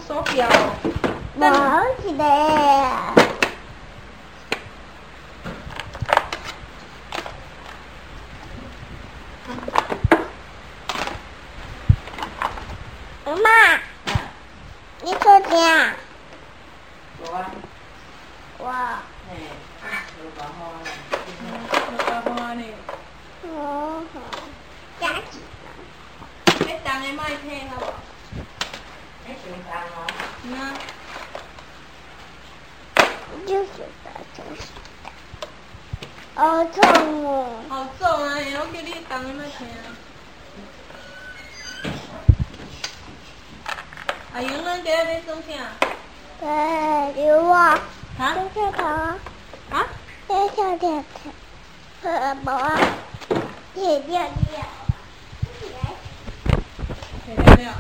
锁票哦。 无一个。妈，你做啥？ 无啊。 我。 嘿，无办法呢。无办法呢。 哦，加起迄重的莫摕好无？迄伤重哦。嗯。 就是的，就是的。好重哦。 好重啊！我叫你重的莫摕啊。阿英，咱今日要做啥？ 有啊。 哈？ 跳跳啊。 啊？ 跳跳跳。无啊。跳跳跳。 跳跳。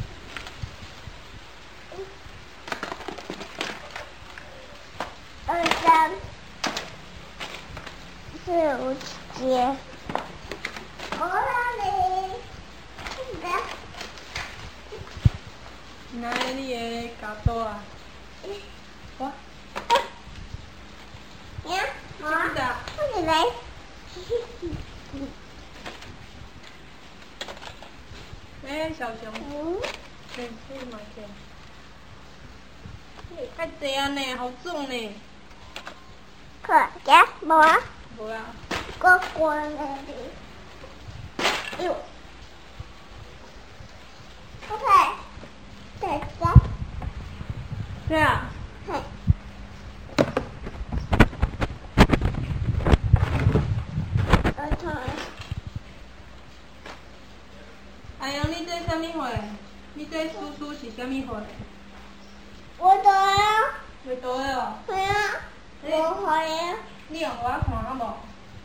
2、3、4、5、7。我哪里？ 哪个你的家刀啊？我。 呀， 我的。 我来。 小熊。对，可以买点。太济啊呢，好重呢。 可呀，无啊。 无啊。 我那里。哟。OK。再加。 对啊。 嘿。 哎呀，你这什么货？你这叔叔是什么货？ 我的啊。 袂大的哦。 对啊。我会啊。 你用我看好无？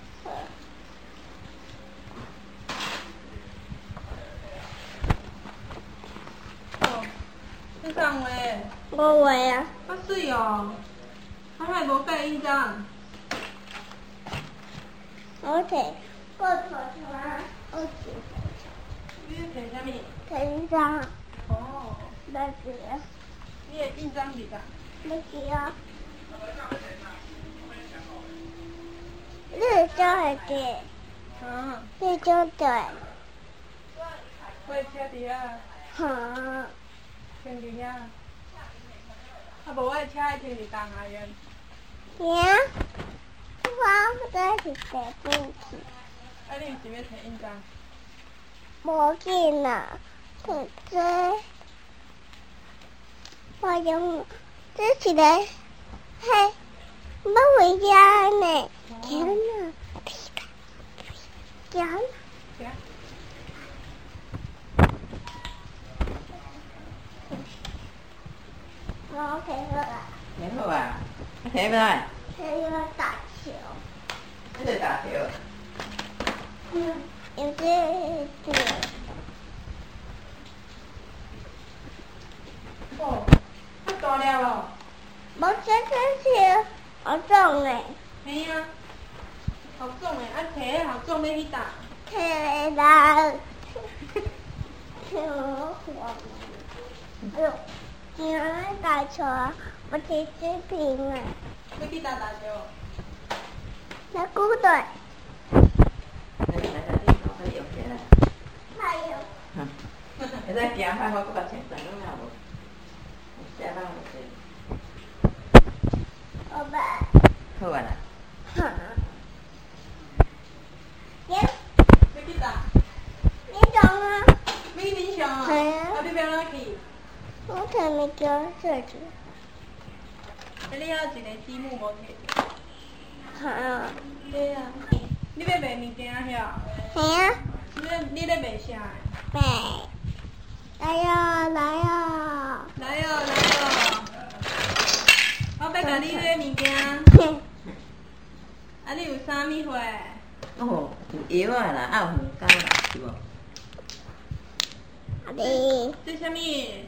哦，你讲话。 我会啊。 好水哦！我还无盖印章。 我摕过头啊，我摕。 你摕啥物？ 摕印章。 哦。 要记啊。 你的印章伫哪？ 要记啊。你叫会记？你叫对。 我的车伫遐。 哈。 停伫遐。啊无我的车爱停伫东海园。 呀？我这是坐进去。 啊，你毋是要摕印章？ 无紧啊，摕这。我用这是个，嘿，要回家呢。行了，行了。 行。 我摕好啊。 摕好啊？摕咩？ 摕要打球。 你在打球？ 有这。 哦，太大粒咯。 无这是好重嘞。 嘿啊，好重诶！啊，摕迄好重要去打。 摕来。哎呦，今日打球啊，我摕视频啊。 要去打球？ 那鼓队。加油。 会使行快，我搁甲穿上了无？食饭无济。 好吧。 好啊啦。 哈。行。 要去打？ 你讲啊。 要去民雄啊？ 嘿啊。 啊，你要哪去？ 我摕物件设计。 你还有一个积木无摕着？ 哈。 对啊。你要卖物件遐？ 嘿啊。 你咧卖啥？ 卖。来哟，来哟。 来哟，来哟！我要甲你买物件。啊，你有啥物货？哦，有药啊啦，还有鱼糕啦，是无？ 啊你。 这啥物？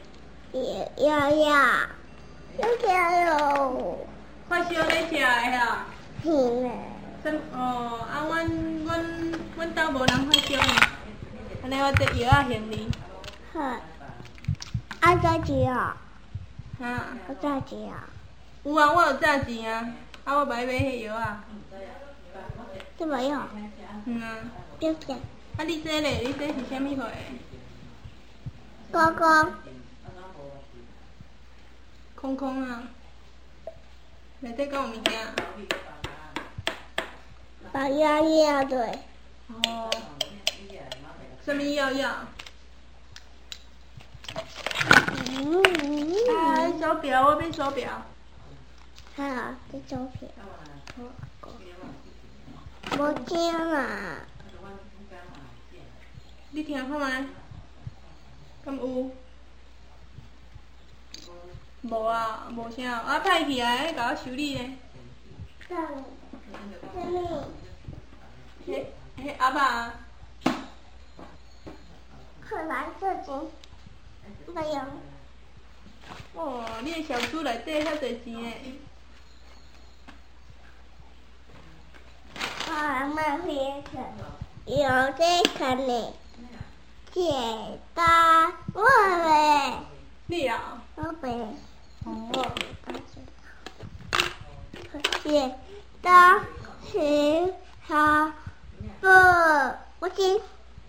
呀，有加油。 快烧咧食的遐。 是嘞。 哦，啊，阮兜无人快烧呢。安尼我这药仔行李。 好。啊，再几啊？ 啊， 我炸鸡啊， 有啊，我有炸钱啊，啊，我买迄个药啊。 这没有， 嗯啊， 对不对？ 啊，你这咧？你这是啥物货的？ 哥哥， 空空啊，内底敢有物件？ 把药药对， 哦，什么药药？啊，手表，我买手表。 好，这照片，我听啊， 你听看觅，敢有？无啊，无啥，啊歹去啊，迄甲我修理咧。 上，这里， 迄阿爸啊， 可蓝色金，没有， 哦，你的小厝内底遐侪钱诶。 啊，妈咪看，有这看呢，剪刀，我嘞， 你啊？ 我背。 哦。 剪刀石头布，我听。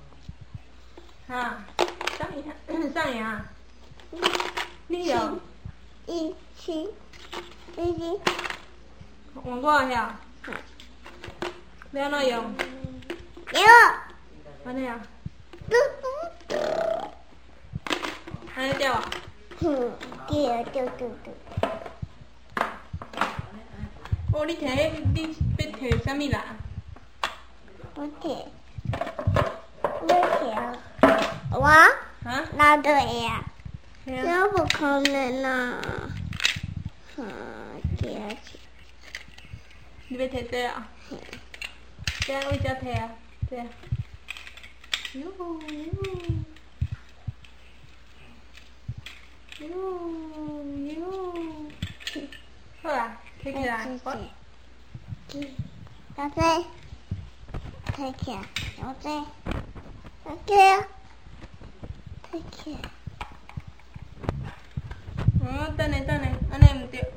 哈，上呀，你有？ 一起，一起， 换我遐。要安怎用？ 有， 安尼啊？ 嘟嘟嘟， 安尼掉啊？ 对，嘟嘟嘟。 哦，你摕你要摕啥物啦？ 我听，我啊？ 那对呀， 嘿啊。 这不可能啊！第二次， 你要摕这啊？这样为遮摕啊？这样。哟哟，好啊，摕起来。 小飞，抬起来，小飞，抬起来，抬起来。 等下，安尼毋对。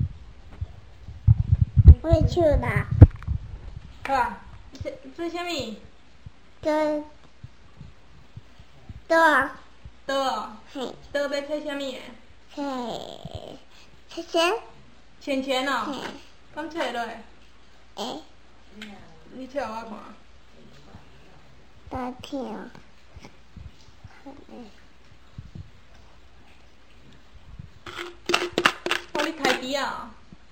我去啦， 好啊，做啥物？ 跟多， 刀哦， 嘿， 刀要摕啥物的？ 嘿，谢谢， 钱哦， 嘿， 敢揣落？ 哎， 你揣互我看。 大听， 哦，你开机啊？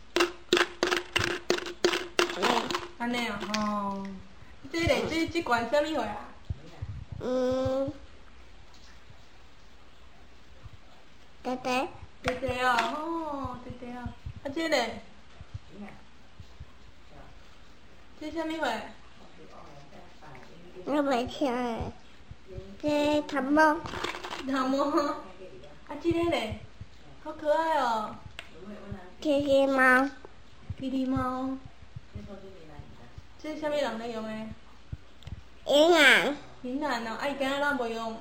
安尼啊，吼。这罐啥物货啊？ 爹爹， 弟弟哦，吼，弟弟哦。啊，这个？这啥物货？ 我没听诶，这他妈， 头毛。啊，这个嘞？好可爱哦。 这是猫， 霹雳猫。这是啥物人咧用诶？ 银行， 云南哦，啊伊今仔哪无用？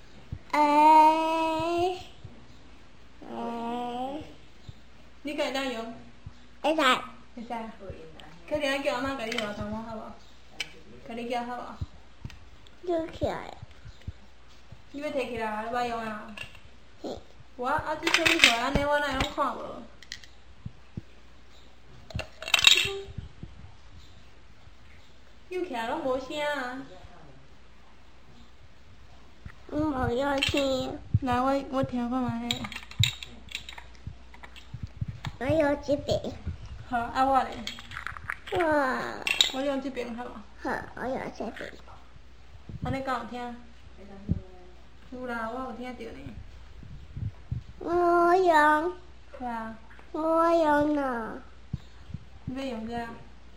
你敢会当用？ 会使， 会使啊。可今仔叫阿妈甲你换头毛好无？甲你叫好无？ 就起来， 你要摕起来，你捌用啊？ 嘿， 我啊，这啥物货安尼我哪会拢看无？又起来拢无声啊！ 我冇要听， 来，我听看觅迄。 我有这边， 好，啊我咧， 哇， 我用这边好无？ 好，我有这边， 安尼敢有听？有啦，我有听着呢。 我用， 对啊， 我用呢， 你要用这啊？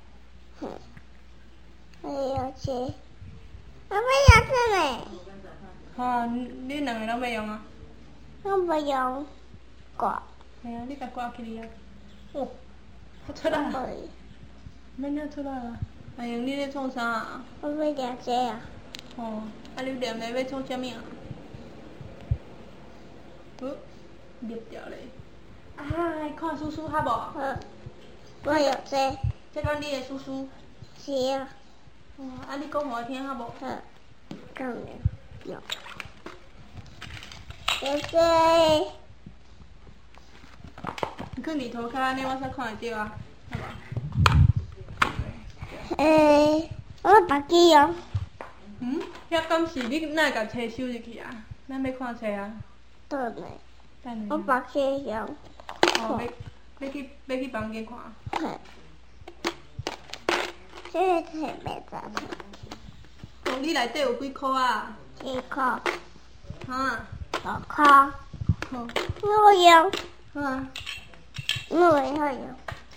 我有这，我没有这呢， 好，你两个拢要用啊？ 我没用过， 系啊，你甲挂起哩啊。哦，好出来啊！ 没， 免了出来啊！哎呀，你咧创啥啊？ 我没了这啊， 哦，啊你念咧要创啥物啊？哦，灭掉咧。 来看叔叔好无？ 我有这。 这讲你的叔叔。 是啊。 啊，你讲互我听好无？ 讲了。有这。 你去日头较安尼，我才看会到啊，好无？我白机哦。 遐敢是你哪会甲册收入去啊？咱要看册啊。 等下。 等下。 我白机哦。 要去房间看。 这册袂杂。 你内底有几箍啊 1块。 哈 2块。 好。 我用。 啊。 我会好用。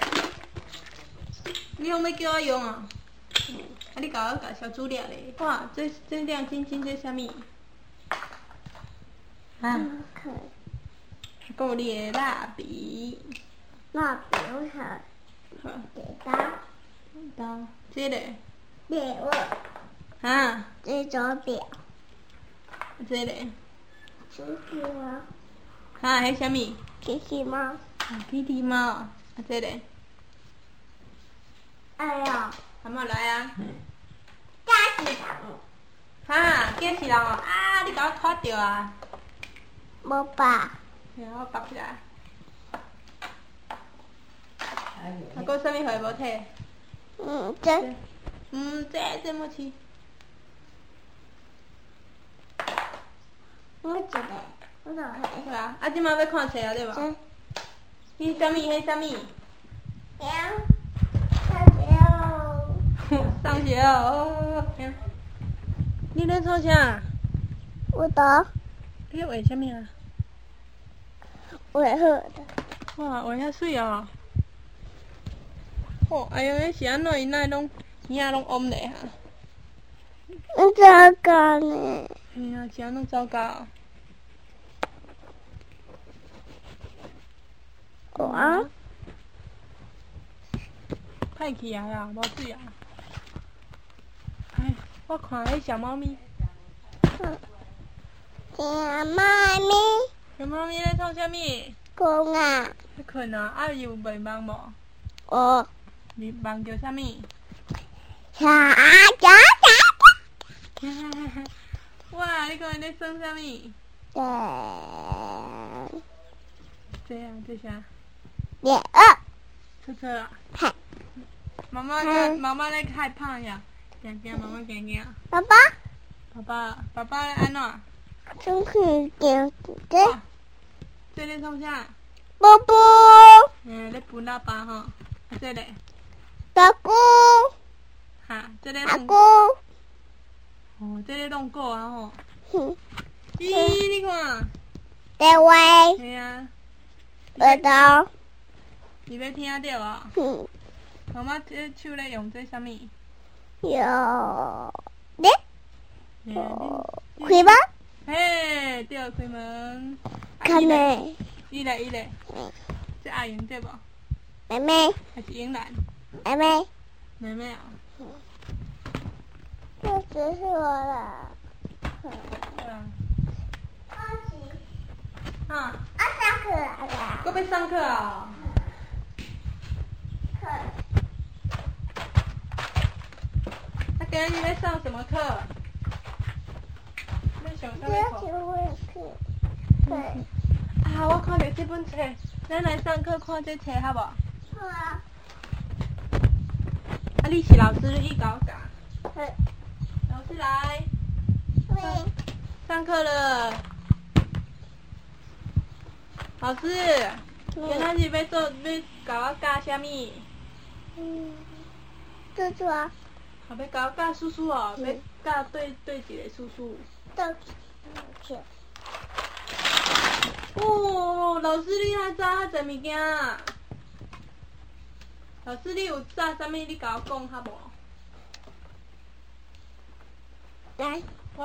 你拢要叫我用啊？啊！你甲我甲小资料咧。哇，这亮晶晶，这啥物？啊？还有你的蜡笔。 蜡笔我看。 刀。这个。 礼物。 啊。 这手表。 这个。 机器猫。 哈，迄啥物？ 机器猫。 机器猫。啊，这个。 哎呀。 阿嬷来啊！ 假是人。 哈，假是人哦！啊，你甲我拖着啊！ 无吧？ 然后绑起来。啊，搁啥物货无摕？这么吃。 我一个，我就好啊，啊，即马要看册啊，对无？迄啥物？迄啥物？上学哦。你咧创啥？ 我的。 你咧画啥物啊？ 画好的。 哇，画遐水哦！哦，哎呦，迄是安怎？伊哪会拢耳仔拢嗡咧哈？ 糟糕呢。 哎呀，是安怎糟糕？ 我。 歹去啊啦，无水啊！哎，我看迄小猫咪。 小猫咪。 小猫咪咧创啥物？ 困啊。 咧困啊！啊，伊有袂梦无？ 哦。 你梦着啥物？ 小脚脚。 哇！你看伊咧算啥物？这啊，这啥 ？2。 车车啊。 嘿。 妈妈咧害怕呀，惊惊，妈妈惊惊。 爸爸。 爸爸咧安怎？ 出去捡这。 这咧创啥？ 波波。 咧扶老爸吼。啊，这咧。 大姑。 哈，这咧。 大姑。 哦，这咧弄狗啊吼。咦，你看。 这位。 嘿啊。 耳朵。 你要听到啊？妈妈这手咧用这啥物？ 有。咧。开门。 嘿，对，开门。 开门。 伊咧。这阿英对无？ 妹妹。 还是英兰？ 妹妹。 妹妹啊。 这只是我的。 啊。 上课了。 搁要上课啊？今日要上什么课？要上啥课？啊，我看到这本册，咱来上课看这册好无？ 好啊。 啊，你是老师，你甲我教。老师来。上课了。老师，今仔日要甲我教啥物？ 叔叔啊。 后要甲我教叔叔哦，要教对一个叔叔。哦，老师你还炸遐侪物件啊？老师你有炸啥物？你甲我讲好无？ 来，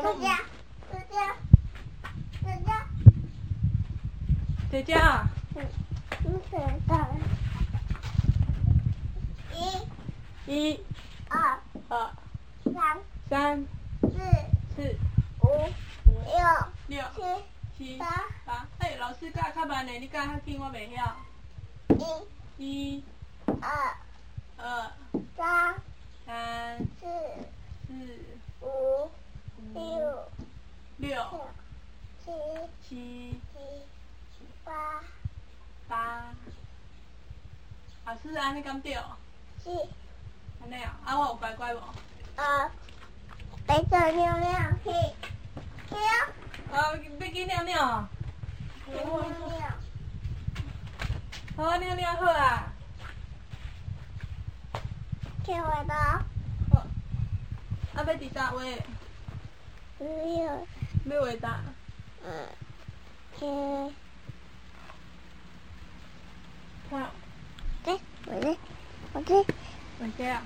姐姐啊。 你选到了。 1、 2、 2、 3、 4、 5、6、 6、 7、 7、 8。 哎，老师教较慢的，你教较紧，我袂晓。一、 二、 三、 四、 五、 六、 七、 八。 老师安尼敢对？ 是。 安尼啊？啊，我有乖乖无？ 白色尿尿去。 要去尿尿。 尿。 好啊，尿尿好啊。 去我的。 好。啊，要伫啥位？ 没有。 要画啥？ 去。 看。我这啊。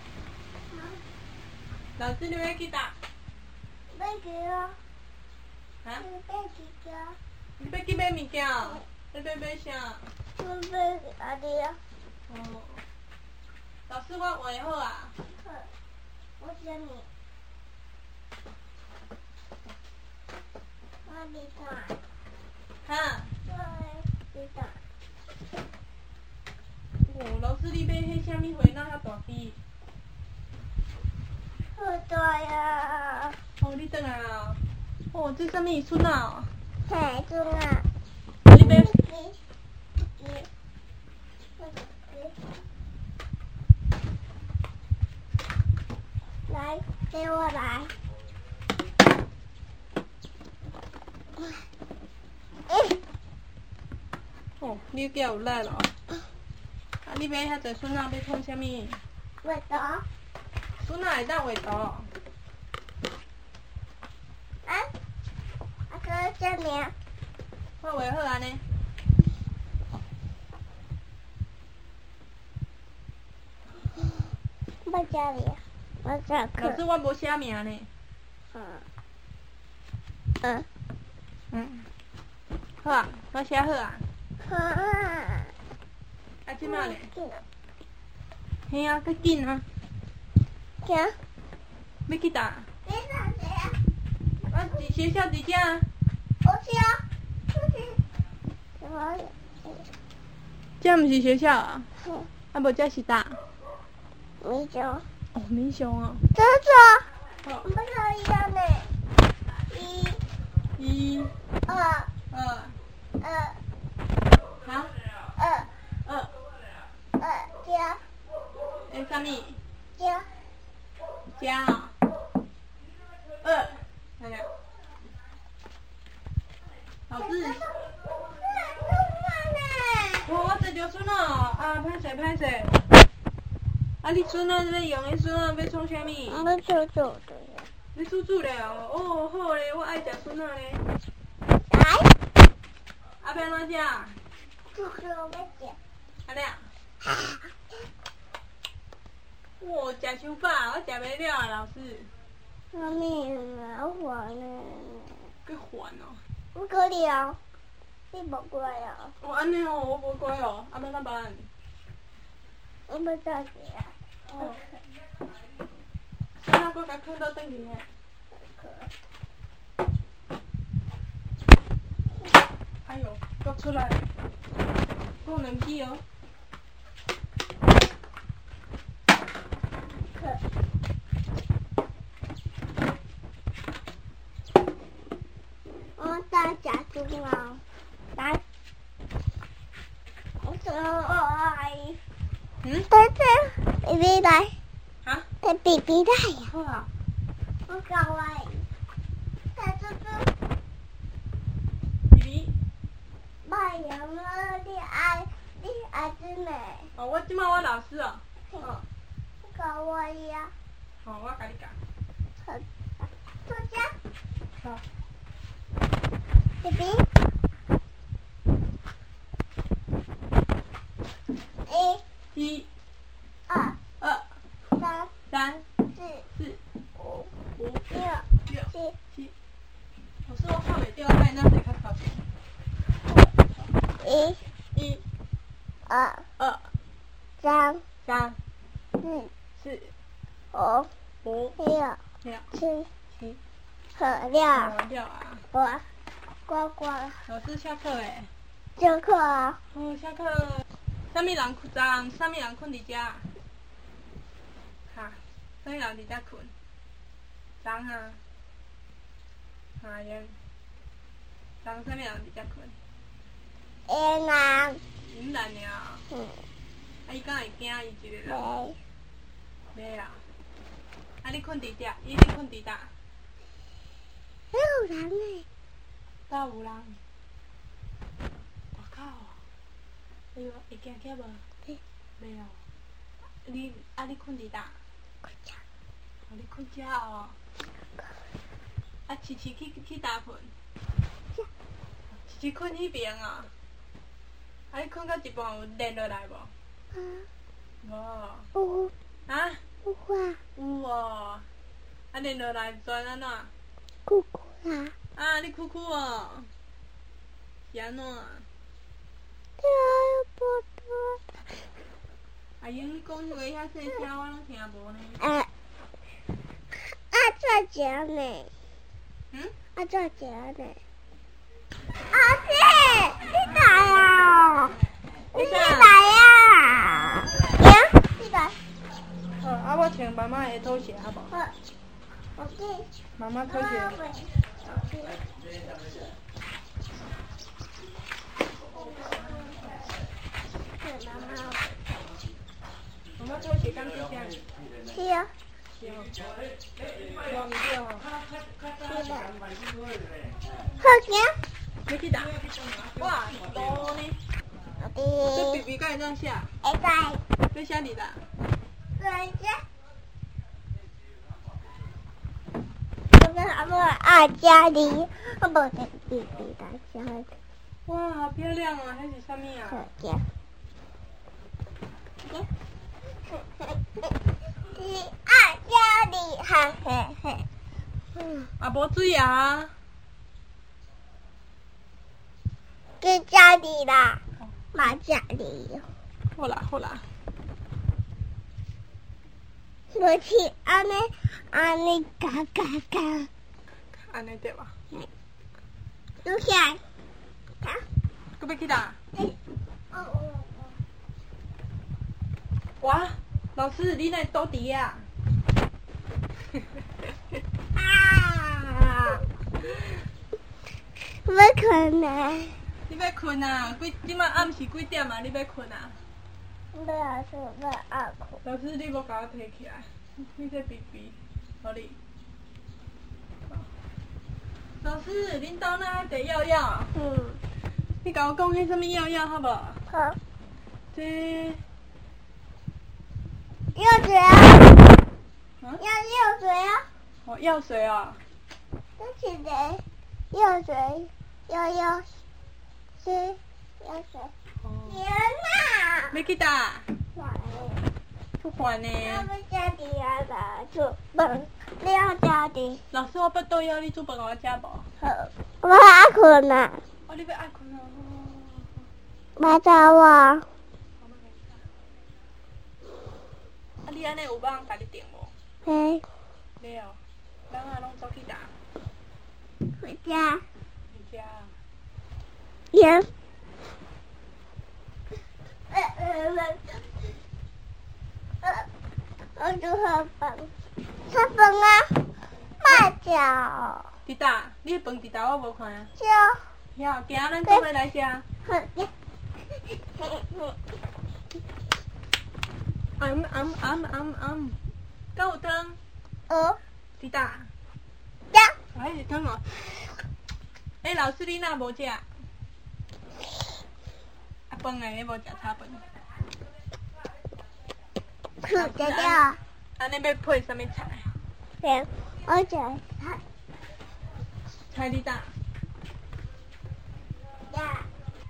老师，你要去哪？ 要去啊。 啊？ 你要去买物件哦？你要买啥？ 买阿弟啊。 哦。老师，我画好啊。 好。我叫你。我你看。 哈？ 你看。 哦，老师，你买迄啥物花哪遐大支？ 好大呀！ 哦，你转来啊！哦，这啥物笋啊？ 嘿，孙啊！ 你买？ 来，给我来。 哦，你计有力咯。啊，你买遐济笋啊，要创啥物？ 画图。 笋啊会当画图？ 哥这名。 我画好安尼。 我这里，我这课。 老师，我无写名呢。好啊，我写好啊。 好啊。 啊，即摆咧？嘿啊，较紧啊。 行。 要去倒？ 你哪谁啊？ 我伫学校伫遮啊。 我家。什么？ 这毋是学校啊？啊，无这是倒？ 民雄。 哦，民雄哦。 这是。 好。 不可以的呢。 一。 二。 好。 加。 啥物？ 加。 加啊。哎呀。老师。我这条笋哦，啊，歹势。啊，你笋啊，要用的笋啊，要创啥物？ 我煮的。 你煮咧哦？哦，好咧，我爱食笋啊咧。 来。 啊，要安怎食？ 我要吃。 安尼啊？哇，食伤饱，我食袂了啊，老师。 妈咪，好烦呢。 够烦哦。 不可以啊，你不乖啊。 哦，安尼哦，我无乖哦，啊，要怎办？ 我要再吃啊。 哦。现在我甲放倒转去呢。哎呦，又出来了，还有两支哦。 我在假猪啊，来，我走来。对对，比比来。 啊？ 在比比来呀。 好啊。 我搞来。在这个。 比比。 妈呀！你爱子呢？ 哦，我即摆我老师哦。 哦。搞我呀。 好，我甲你教。 好。坐下。 好。 比比。 一。 二。 三。 四。五。六。 七。老师，我看袂到，爱哪侪较靠近？一。 二。三。 四。 五。 六。七。 好，六啊。 我。 乖。 老师下课诶。 上课啊。 哦，下课。啥物人昨啥物人困伫遮？哈，啥物人伫遮困？昨啊？哈样？昨啥物人伫遮困？ 婴儿。 囡仔尔。啊，伊敢会惊伊一个人？袂啊。啊，你困伫遮？你困伫倒？ 有人诶。 倒有人？外口哦。哎呦，会惊吓无？袂哦。你困伫倒？ 困遮。 哦，你困遮哦。啊，琪琪去倒困？琪琪困迄边哦。啊，你困到一半有连落来无？无。 有。 啊？ 有啊。 有哦。啊，连落来转安怎？ 哭哭啦。 啊，你哭哭哦。是安怎？阿英，你讲话遐细声，我拢听无呢。 怎讲呢？怎讲呢？阿姐，你来啊！你来啊！你来。 好，啊，我穿妈妈的拖鞋好无？ 好。OK。 妈妈拖鞋。妈妈拖鞋敢是啥？ 是啊。 是哦。无毋对哦。 是啦。好行。 要去倒？哇，多呢。这笔敢会当写？ 会使。 要写伫哪？ 在这。我家里，我无在笔来写。 哇，好漂亮哦！那是啥物啊？ 好行。家里，嘿嘿嘿。 啊，无水啊！ 在家里啦，嘛家里。 好啦好啦。 无去安尼嘎嘎嘎。 安尼对吧？ 录起来。 搁要去倒？哇，老师，你那倒伫啊？ 要困啊！ 你要困啊？即摆暗时几点啊？你要困啊？ 老师要爱困。 老师，你无甲我提起来，你这笔，互你。老师，恁兜哪地药药？你甲我讲迄什么药药好无？ 好。 这。 药水啊！药水啊！ 哦，药水啊。 这是的，药水，药水。天哪！ 要去倒？不还呢。 我要家己啊啦，做饭。你要家己。 老师，我要倒药，你煮饭我食无？ 好。我爱困啊。 哦，你要爱困啊？ 别找我。啊， 你安尼有帮家己订无？ 嘿。 没有，人啊拢走去倒。 回家。 回家。 盐。我煮好饭。吃饭啊！快叫。 伫倒？你的饭伫倒？我无看啊。 叫。 遐，行，咱做伙来食。 好。 敢有汤？伫倒？ 有。 哎，是汤哦。哎，老师，你哪无食？啊，饭诶，你无食炒饭。 吃掉。 安尼要配什么菜？ 对，我食菜。 菜伫倒？ 呀。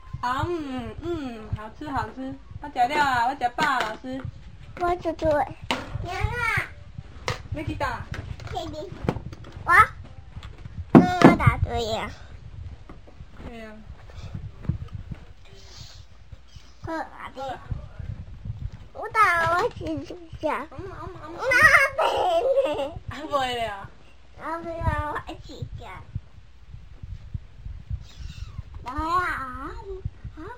好吃好吃。我食了啊，我食饱啊，老师。 我煮对。娘啊！ 要去倒？ 去你。我答对呀。 对啊。 好啊的。我打我自己下。那没呢？ 还袂了。 我不要我自己下。来啊！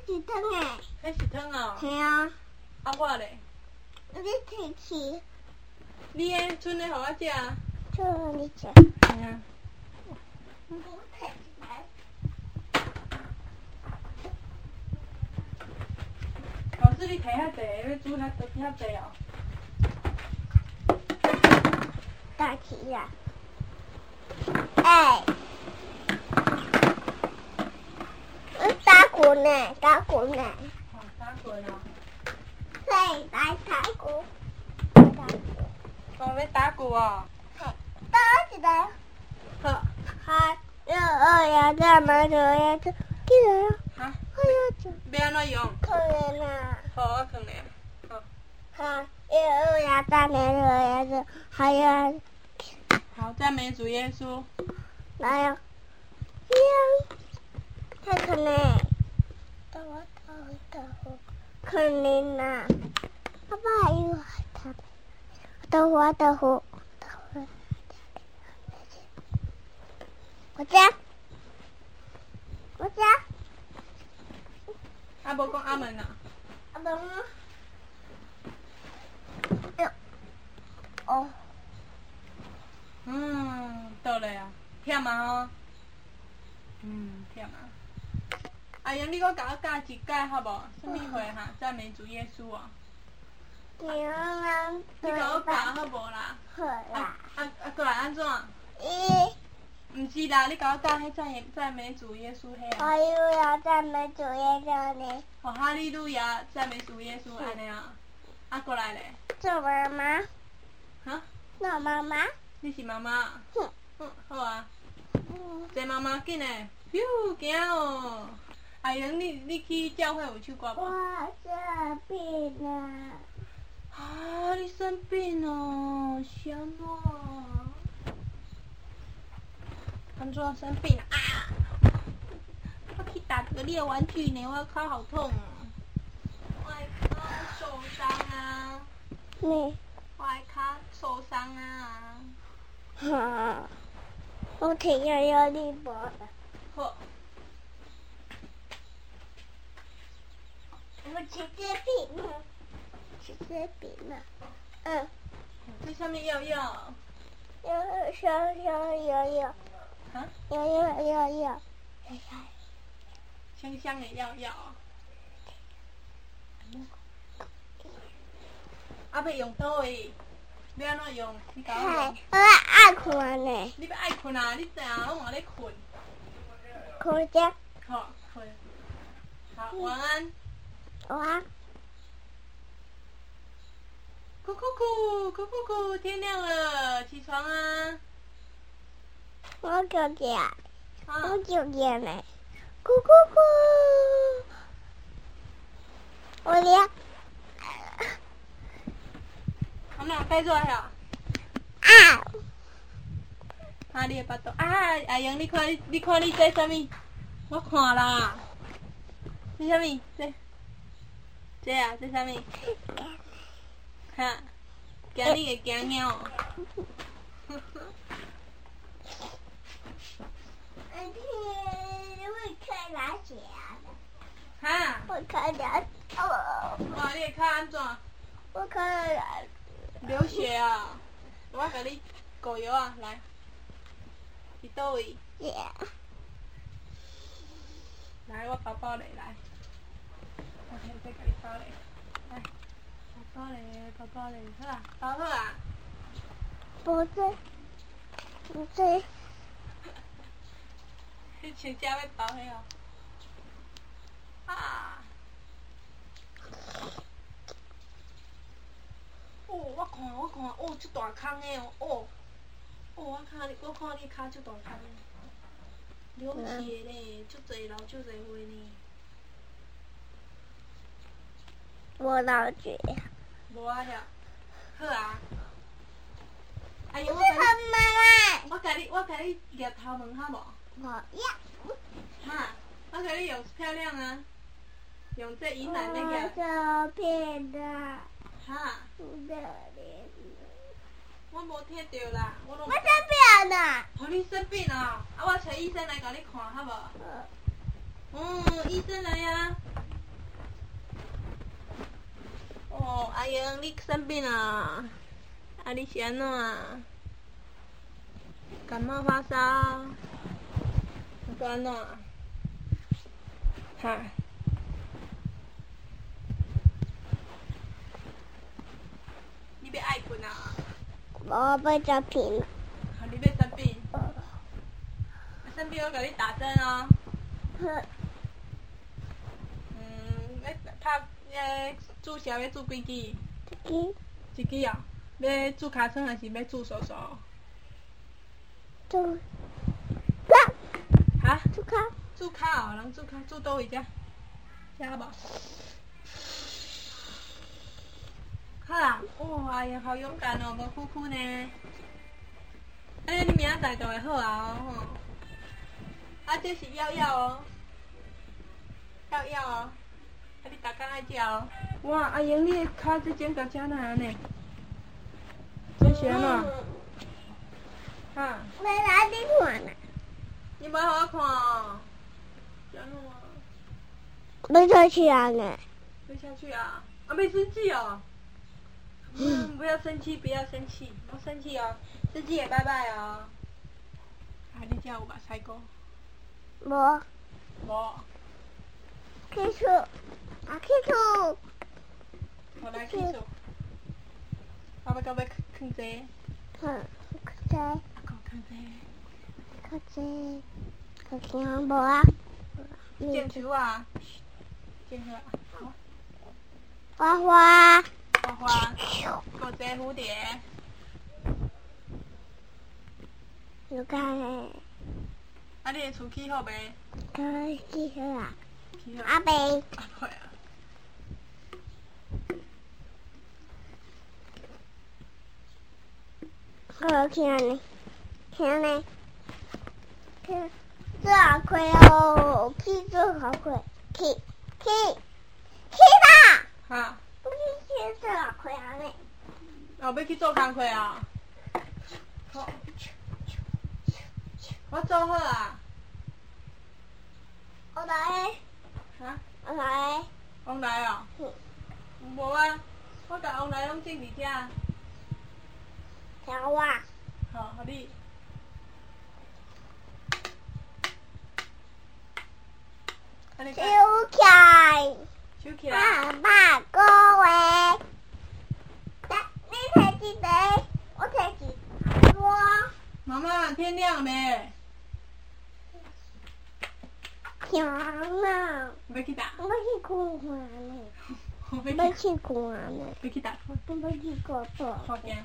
是汤诶。 迄是汤哦。 系啊。 啊我咧？ 你提起。 你诶，剩诶，互我食。 就你吃。 系啊。老师，你摕遐济，要煮遐济哦。 大起呀！哎，打滚呢，打滚呢。 哦，打滚哦。 对，打鼓。 哦，要打鼓哦。 打起来。 好。 好，要这么做呀？这记得呀。 哈？ 我要做。 要安怎用？ 可怜呐。 好，我放咧。好。 好，要赞美主耶稣，还有。 好，赞美主耶稣。 来呀！太可怜。可怜呐！爸爸有他。豆腐。我家。 啊，无讲阿门啊。 阿门啊。哦。 倒咧啊，忝啊吼。忝啊。阿英，你搁甲我教一解好无？什么话哈？赞美主耶稣哦。你甲我教好无啦？ 好啦。 过来安怎？毋是啦，你甲我教迄赞美主耶稣迄啊。 哈利路亚赞美主耶稣呢。 哦，哈利路亚赞美主耶稣安尼啊。啊，过来咧。 做妈妈。 哈？ 做妈妈。 你是妈妈？好啊。坐妈妈紧诶，行哦。阿英，你去教会有唱歌无？ 我生病了。 啊，你生病哦？是安怎？安怎生病啊？我去打个猎玩具呢，我的脚好痛哦。我的脚受伤啊。我的脚受伤啊。 哈，我听要你播的。 好。 我吃这饼了。 这上面要。 有。 啊？ 有。 香的要。啊，要用倒位？要安怎用？你甲我用。 我爱困呢。 你要爱困啊？你知影我嘛咧困。 困觉。 好，困。好，晚安。 晚安。 咕，天亮了，起床啊！ 我9点。我9点呢。咕。我俩。 我们俩该做呀。啊！你的巴肚啊！阿英，你看你这什么？我看啦。这什么？这啊？这什么？哈，今日会惊猫哦。 我看哪些啊？ 哈？ 我看哪？ 哇，你的脚安怎？ 我看流血啊！我给你膏药啊，来。是倒位？来，我包包嘞，来。我再给你包嘞，来。包嘞，好啊，包好啊。 不对。 你穿遮要包迄哦。啊！哦，我看，哦，这大空的哦，我看你脚这大空的，了不起的呢，足侪流足侪血呢。 我老姐。 无啊遐，好啊。哎呦，我甲你夹头毛好无？ 我要。 哈，我甲你用漂亮啊，用这银兰要夹。 照片的。 哈。我无听到啦，我生病了。 哦，你生病啊？啊，我找医生来甲你看好无？医生来啊。 阿英，你生病啊？啊，你是安怎？感冒发烧？都安怎？哈？你要爱困啊？ 我被生病了。 啊，你要生病？生病我给你打针哦。要注射要注几支？一支哦。要注尻川还是要注手手？ 注哈？ 注尻。 注尻哦，人注尻，注倒位遮？遮无？好啦，哇，哎呀，好勇敢哦，无哭哭呢。你明仔载就会好啊哦吼。啊，这是药哦，药哦。啊，你逐工爱食哦。哇，阿英，你的骹这种到遮哪安尼？这是安怎？哈？ 要来你看啦。 你无互我看哦。是安怎？ 要出去啊呢？ 要下去啊？啊，没生气哦。不要生气，不要生气，不生气哦，生气也拜拜哦。啊，你遮有目屎过？ 无。 无。 去厝，啊去厝。 我来去厝。我要到要囥坐。 囥坐。 啊，搁囥坐。 囥坐。囥坐无啊？ 剪球啊？剪好啊。 花花。 花花。搁坐蝴蝶。 有看嘞。 啊，你的厝起好未？ 起好啊。 起好。 阿伯。 啊，袂啊。 好看呢，看呢，看，这好快哦，去这好快，去啦！ 哈？ 不是去这好快啊呢？ 哦，要去做工课啊？好。我做好啊。 我来。 哈？ 我来。 王来哦？无啊，我甲王来拢种伫遮。 条啊。 好，互你。安尼收起来。 收起来。 爸各位，你摕一个，我摕一个。 妈妈，天亮了没？ 天啊！ 要去打？ 我去看看呢。 我要去看呢。 要去打？ 要去看看。 好惊。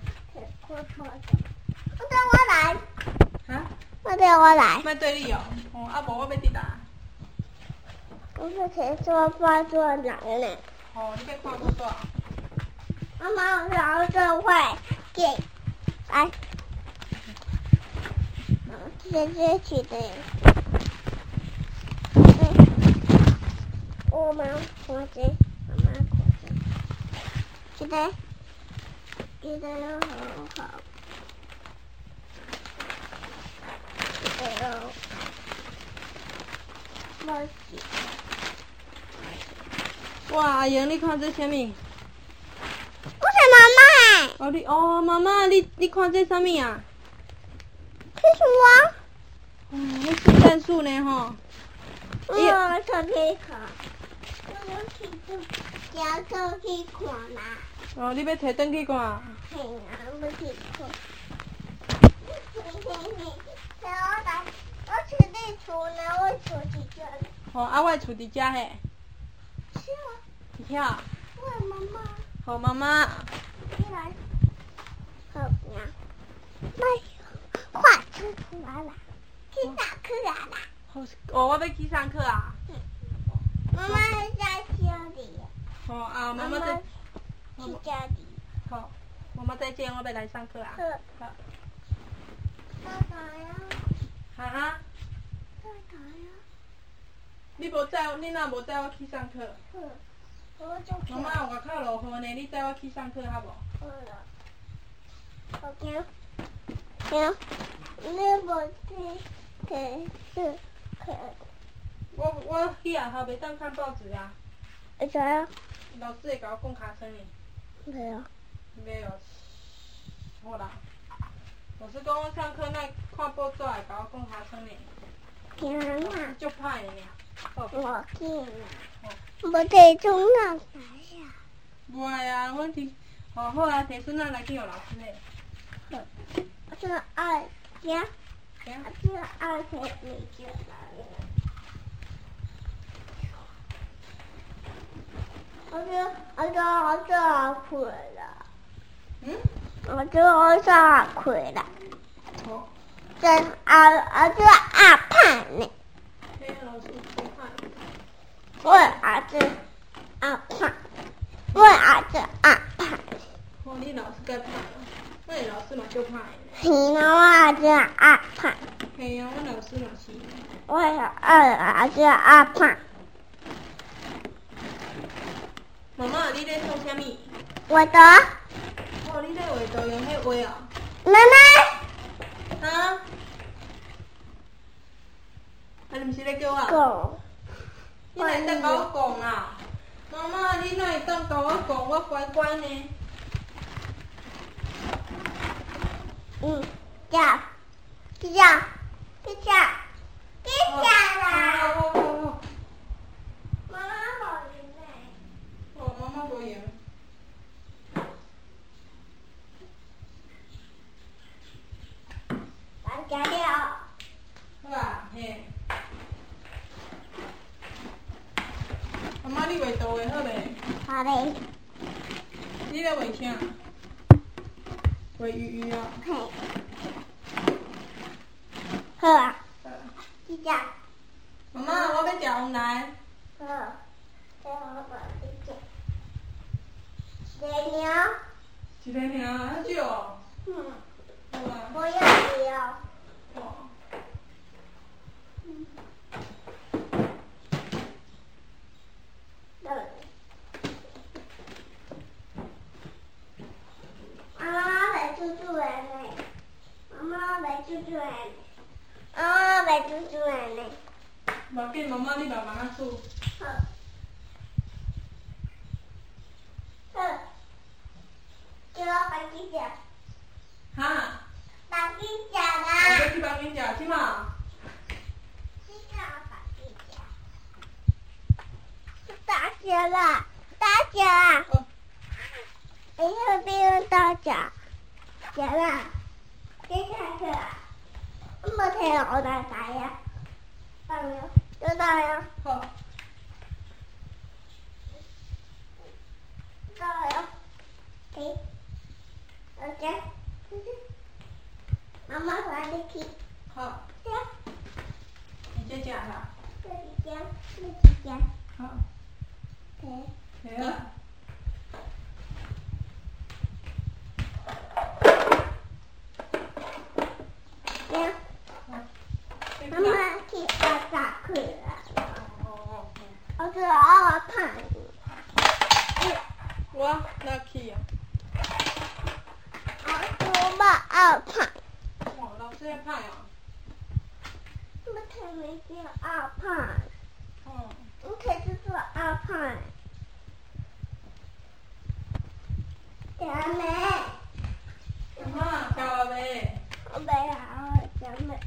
我来。 哈？ 我来。 莫对你哦，哦，啊无我要去打。 我要摕沙发做人呢。 哦，你要看多少？ 妈妈，我想要这会给，来，这取的。我妈我这，妈妈这，记得要好好。 哇，阿英，你看这什么？ 我是妈妈。 哦，妈妈，你看这什么啊？ 这是我。 那圣诞树呢？吼。 我要去看。我要去看啦。 哦，你要摕转去看？ 嘿啊，要去看。我去你厝呢，我厝伫这里。 哦，啊，我厝伫遮嘿。 是啊。 伫遐。 我妈妈。 好，妈妈。 你来。好呀。来，快出来啦！去上课啦！ 好，哦，我要去上课啊。 妈妈在家里。 好啊，妈妈在。 去家里。 好，妈妈再见，我要来上课啊。好。 拜拜啊。 哈？ 拜拜啊。 你若无载我去上课？妈妈，外口落雨呢，你载我去上课好无？ 好了。好听。听。你无去课？ 我去啊，后袂当看报纸啊。 会知啊？ 老师会甲我讲尻川呢。 没有。 没有。好啦。老师讲我上课那看报纸会甲我讲学生呢。 天哪！ 足歹的呢。 我见了。我得从哪来呀？ 袂啊，阮提，好啊，提孙仔来去互老师呢。 这二家，这二才没进来。我这亏了。 嗯？ 我这亏了。 好。 这二胖呢？ 嘿，老师不胖。 我儿子二胖。我儿子二胖。 哦，你老师该胖了，我老师嘛就胖的。 你我儿子二胖。 嘿啊，我老师嘛是。 我儿子二胖。 妈妈，你在做啥物？ 我的。 哦，你在画图用迄画哦。 妈妈。 啊？啊，你毋是咧叫我？ 狗。 你哪会当甲我讲啊？妈妈，你哪会当甲我讲？我乖乖呢。 这啦。 好。 妈妈好赢嘞。 哦，妈妈无赢。 加料。 好啊，嘿。妈妈，你画图画好未？ 好嘞。 你咧画啥？画鱼鱼哦。 嘿。好啊。这家。 妈妈，我要食红来。 好。这我把这家。奶牛。 一个尔，遐少。好啊。 我要料。 哦。 妈妈来猪猪来呢。妈妈来猪猪来呢。妈妈来猪猪来呢。 无要紧，妈妈你慢慢啊煮。 好。好。叫我把鸡脚。 哈？ 把鸡脚我啦。 要去房间食，去嘛？ 鸡脚把鸡脚。大脚啦，大脚啦。 哦。 你那边大脚，脚啦，接下去啦。没听我在打呀，打呀，就打呀。 好。 打呀。诶，大家，妈妈来你去。 好。 对。 你再食啦。 这几家，这几家。 好。 对。 对啊。 妈妈去打杂去了。 哦。 我是二胖。 我哪去啊？ 我是二胖。 哦，老师在派啊。 我才没叫二胖。 哦。 我才是做二胖。小梅。 妈妈，教未？ 我没有，小梅。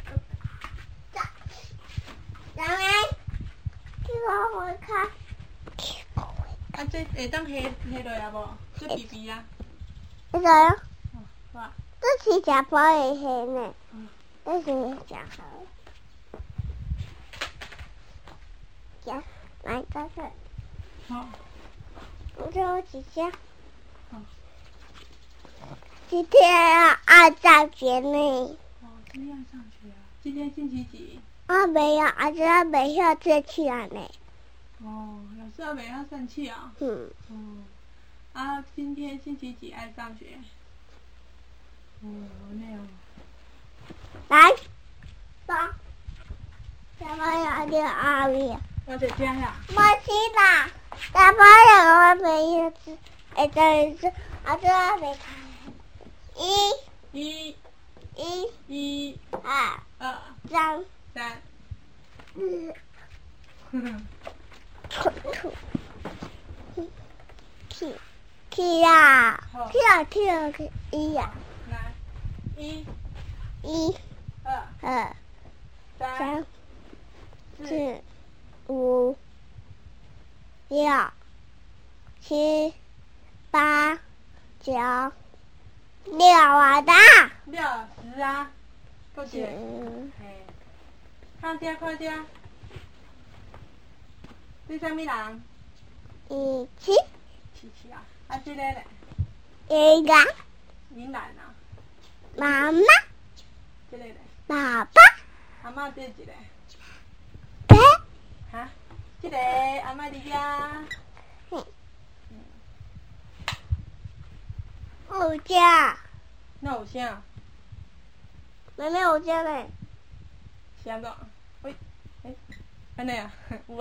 小梅，去帮我看。 啊，这会当下落啊无？这鼻鼻啊。 这个呀？ 哦，好啊。 这是小朋友黑呢。这是小孩。行，来这个。 好。 我说我姐姐。 好。 今天要上学呢。 哦，今天要上学啊？今天星期几？ 没有，儿子没有生气了呢。 哦，老师要不要生气啊？啊，今天星期几爱上学？哦，那样。 来，爸，小朋友的阿姨。 我在家呀。 我知道，小朋友我没有吃，等于是儿子没看。一、二、三、四。 去呀， 好去呀，去呀，去一呀， 来，一、 一、 二、 二、 三、 三、 四、 四、五、六、七、八、九、六啊大， 10啊，够几个？ 嗯， 嘿，快点快点。这什么人？ 一七七啊，啊这个嘞， 一个闽南啊， 妈妈这个嘞， 爸爸阿妈这一个， 爸， 哈，这个阿妈伫遐。 我家， 那有啥？ 妹妹我家嘞。 啥个？喂，安尼啊？有